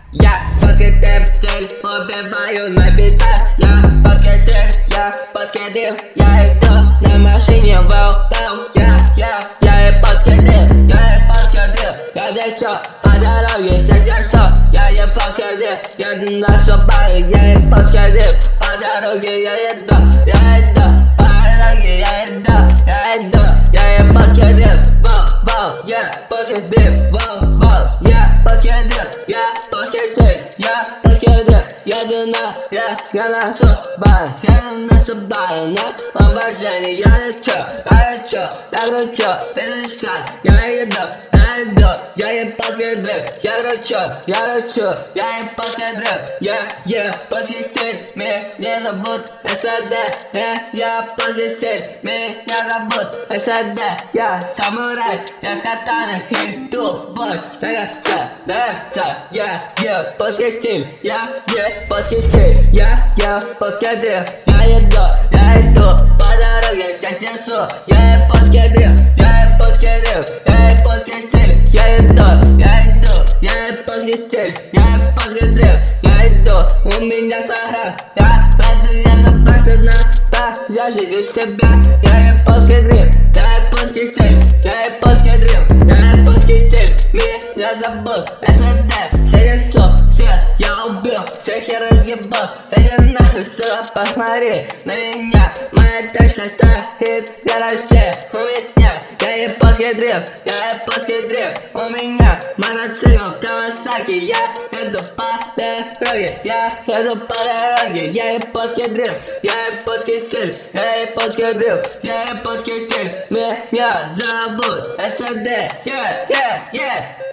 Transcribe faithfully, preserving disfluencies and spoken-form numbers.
Я подкидываю стиль, убиваю на битах. Я подкидываю, я подкидываю, я иду на машине, вау, вау. Я, я, я и подкидываю, я и подкидываю. Я лечу по дороге, сердце, я и подкидываю. Я иду на собаке, я и подкидываю. По дороге я иду, я иду, по дороге я иду, я иду, я и подкидываю. Вау, вау, я подкидываю, вау, вау. Я подкидываю, я подкидываю, я подкидываю. Я иду на, я, я на собаке, я иду на собаке, на ламборджини. Я лечу, я лечу, я кручу, перестань. Я иду, я иду, я и подкидываю. Я кручу, я кручу, я и подкидываю. Я, я подкидываю, меня зовут СД. Я, я подкидываю, меня зовут СД. Я самурай, я с катаной иду в бой. Нравится, нравится, я, я подкидываю, я, я подкидываю, я, я подкидываю. Я иду, я иду по дороге, сердцу. Я и подкидываю, я и подкидываю, я и подкидываю. Я иду, я иду, я и подкидываю, я и подкидываю. Я иду, у меня сахар, я раду, я напасена, да, я жизнь себя. Я и подкидываю, я и подкидываю, я и подкидываю, я и подкидываю. Меня зовут СД, сердцу, всех я убил, всех я разъебал. Иди нахуй, сука, посмотри на меня. Моя тачка стоит в гараже, у меня. Я и подкидываю, я и подкидываю. У меня мотоцикл Кавасаки. Я еду по дороге, я еду по дороге. Я и подкидываю, я и подкидываю, я и подкидываю, я и подкидываю. Меня зовут СД, yeah, yeah, yeah.